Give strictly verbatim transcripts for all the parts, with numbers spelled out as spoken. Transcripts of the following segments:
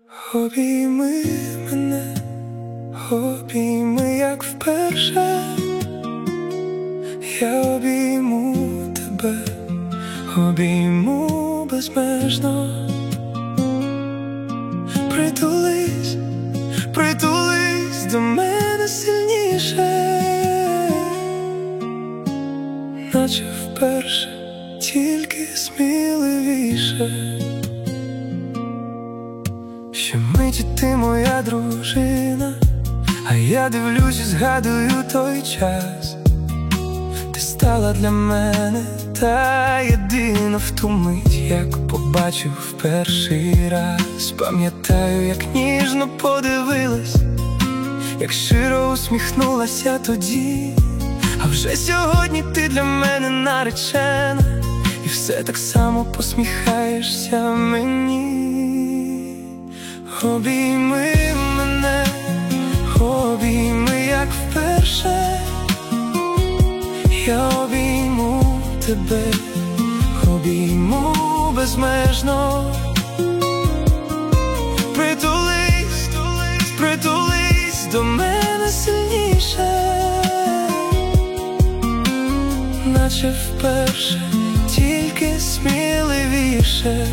Обійми мене, обійми, як вперше. Я обійму тебе, обійму безмежно. Притулись, притулись до мене сильніше, наче вперше, тільки сміливіше. Щомиті ти моя дружина, а я дивлюсь і згадую той час. Ти стала для мене та єдина в ту мить, як побачив в перший раз. Пам'ятаю, як ніжно подивилась, як щиро усміхнулася тоді. А вже сьогодні ти для мене наречена, і все так само посміхаєшся мені. Обійми мене, обійми, як вперше. Я обійму тебе, обійму безмежно. Притулись, притулись до мене сильніше, наче вперше, тільки сміливіше.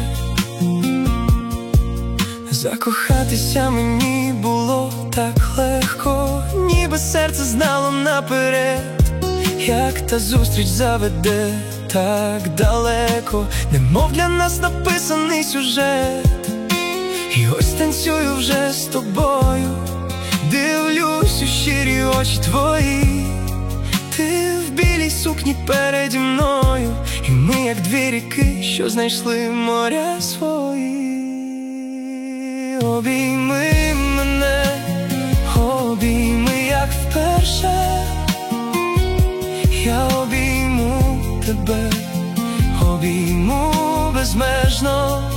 Закохатися мені було так легко, ніби серце знало наперед, як та зустріч заведе так далеко, немов для нас написаний сюжет. І ось танцюю вже з тобою, дивлюсь у щирі очі твої. Ти в білій сукні переді мною, і ми, як дві ріки, що знайшли моря свої. Обійми мене, обійми, як вперше. Я обійму тебе, обійму безмежно.